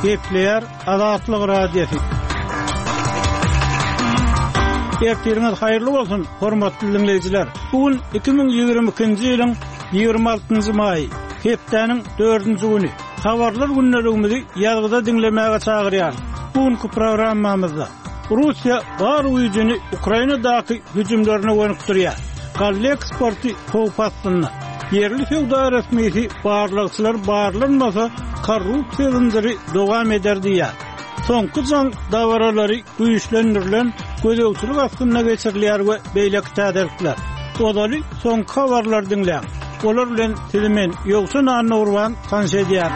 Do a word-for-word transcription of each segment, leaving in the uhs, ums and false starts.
Gepleyer Azatlyk Radiosu. Ertiriniz hayırlı olsun, hormatly dinleyijiler. Bugün iki bin ýygrimi ikinji ýylyň ýygrimi altynjy maý, hepdeniň dördünji güni. Habarlar günlerimizi ýazgyda dinlemäge çagyrýar. Bugünkü programmamyzda Russiýa bar güýjüni Ukrainadaky hüjümlerine gönükdirýär. Galli eksporty howpatlyny. Yerli feodal resmiyeti barlykçylar barlanmasa korrupsiýa zynjyry dowam eder diýär. Soňky jaň dawaralary güýçlendirilen gözegçilik astyna geçirilýär we beýleki täderlikler. Odaly soňky habarlar dinleýän. Olar bilen tilimen ýoksa nanny urwan tanşedýär.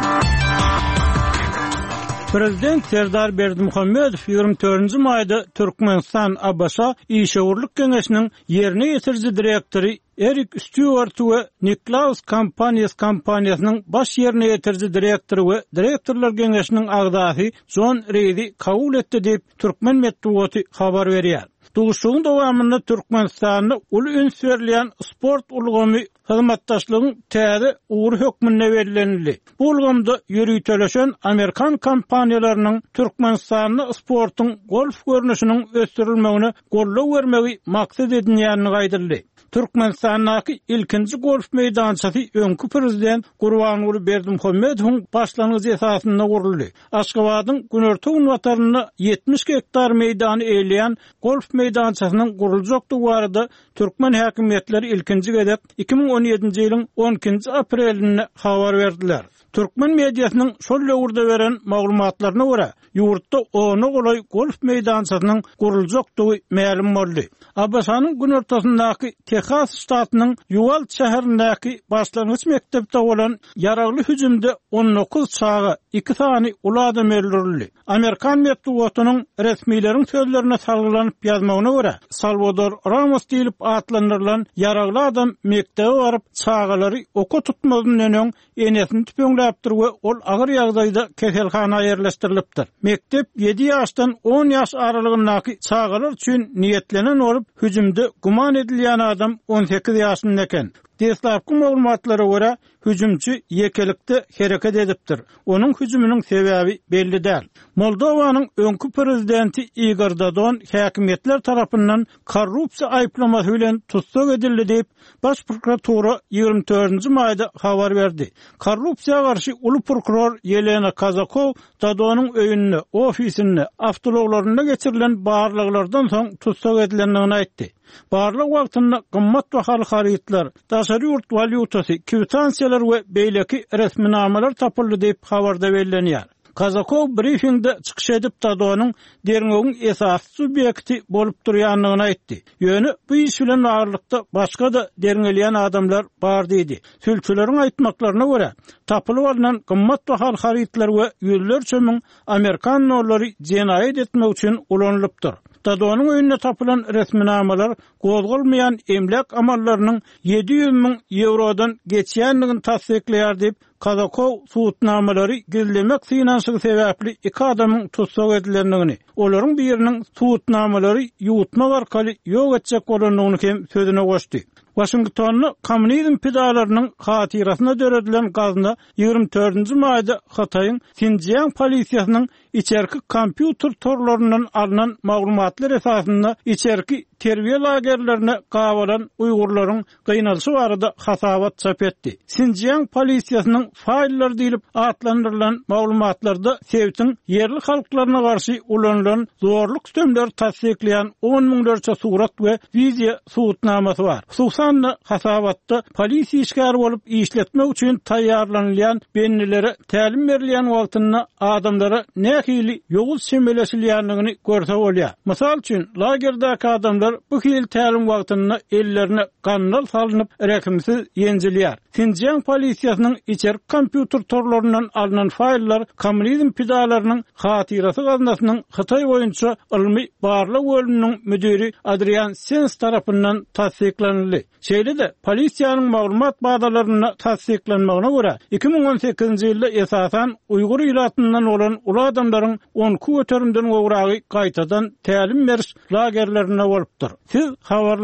Prezident Serdar Berdimuhammedow ýygrimi dördünji maýda Türkmenistan Abasa İşewerlik Geňeşiniň ýerine ýetirji direktori Erik Stewart we Niklaus Kompaniýasy kompaniýasynyň baş ýerine ýetirji direktory we direktorlar geňeşiniň agdasy John Reidi kabul etdi diýip Türkmen medeniýeti habar berýär. Duguşuň dowamında Türkmenistanyň uly ünsürleýän sport ulgamy hyzmatdaşlygyň täze ugur hökmüne berilenli. Bu ulgamda ýürüteleşen Amerikan kompaniýalarynyň Türkmenistanyň sportyň golf görnüşiniň ösdürilmegine gollaw bermegi maksat edilýäni gaýdyldy. Türkmenistanyň ilkinji golf meýdançasy öňkü prezident Gurbanuly Berdimuhammedowyň başlangyjy esasyna guruldy. Aşgabatyň Günertöw wataryny yetmiş hektar meýdany eýleýän golf meýdançasynyň guruljakdygy barada Türkmen häkimetleri ilkinji gedek iki bin on ýedinji ýylyň on ikinji aprelinde habar berdiler. Türkmen mediasynyň şol ýurda beren maglumatlaryna görä, ýurtda onu golay golf meýdançasynyň guruljakdygy ma'lum boldy. Abasanyň gün ortasyndaky Texas ştatynyň Uvalde şäherindäki başlangyç mektepde bolan ýaragly hüjümde on dokuz çagy iki sany uly adam öldürildi. Amerikan medeniýetiniň resmiýlerin sözlerine salgylanyp ýazmagyna görä, Salvador Ramos diýilip atlandyrylan ýaragly adam mektebe baryp çagylary oka tutmagyny öňüň enesini tüpeňläpdir we ol agyr ýagdaýda keselhana ýerleşdirilipdir. Mektep ýedi ýaşdan on ýaş aralygyndaky çagalar üçin niýetlenen bolup, hüjümde guman edilýän adam on sekiz ýaşynda eken. Destlapky maglumatlara görä, hüjümçi ýekelikde hereket edipdir. Onuň hüjüminiň sebäbi belli däl. Moldowanyň öňkü prezidenti Igor Dodon häkimetler tarapyndan korrupsiýa aýplamasy bilen tutsak edildi diýip baş prokuratura ýygrimi dördünji maýda habar berdi. Korrupsiýa garşy uly prokuror Yelena Kazakow Dodonyň öýünde, ofisinde, awtologlaryna geçirilen barlyklardan soň tutsak edilendigini aýtdy. Barlyk wagtynda gymmat we halkarytlar, daşary ýurt valyutasy, kwitansiýalar we beýleki resminamalar tapyldy diýip habarda bellenýär. Kazakow briefingde çykyş edip Dodonyň derňegiň esasy subýekti bolup durýanlygyny aýtdy. Ýöne bu iş bilen aýrlykda başga da derňelýän adamlar bar diýdi. Sülçüleriň aýtmaklaryna görä, tapylyp alynan gymmat we halkarytlar we ýüllerçe Amerikan dollary jenaýet etmek üçin ulanylypdyr. Dodonyň öýünde tapylan resminamalar gozgulmaýan emlek amallarynyň ýedi ýüz miň eurodan geçýänligini tasdikleýär diýip Kazakow suwutnamalary gizlemek synanşygy sebäpli iki adamyň tutsak edilendigini, olaryň biriniň suwutnamalary ýutmak arkaly ýok etjek bolanlygyny hem sözüne goşdy. Washingtonyň kommunizm pidalarynyň hatirasyna döredilen gazna ýygrimi dördünji maýda Hataýyň Sinjiang polisiýasynyň içerki kompýuter torlaryndan alynan maglumatlar esasynda içerki terbiýe lagerlerine gawalan uýgurlaryň gynalşy barada hasabat çap etdi. Sinjiang polisiýasynyň faýllar diýilip atlandyrylan maglumatlarda Sewitiň yerli halklaryna garşy ulanylan zorluk stömler tasdikleýän on miňlerçe surat we video suwutnamasy bar. Hususan hasabatda polisiýa işgär bolup işletmek üçin taýýarlanýan bennilere tälim berilýän wagtynda adamlara nähili ýogul semeleşilýänligini görse bolýar. Mysal üçin lagerdäki adamlar bu hil tälim wagtynda ellerine gannal salynyp rekimsiz ýenjilýär. Sinjiang polisiýasynyň içer kompýuter torlaryndan alynan faýllar kommunizm pidalarynyň hatyrasy gaznasynyň Hataý boýunça ilmi barlyk bölüminiň müdiri Adrian Sens tarapyndan tasdiklandy. Şeýle de polisiýanyň maglumat bazalaryna tasdiklanmagyna görä iki bin on sekizinji ýylda esasan Uýgur ýylatyndan bolan uly adamlaryň on iki öterimden gowragy gaýtadan tälim beriş lagerlerine bolupdyr. Siz habar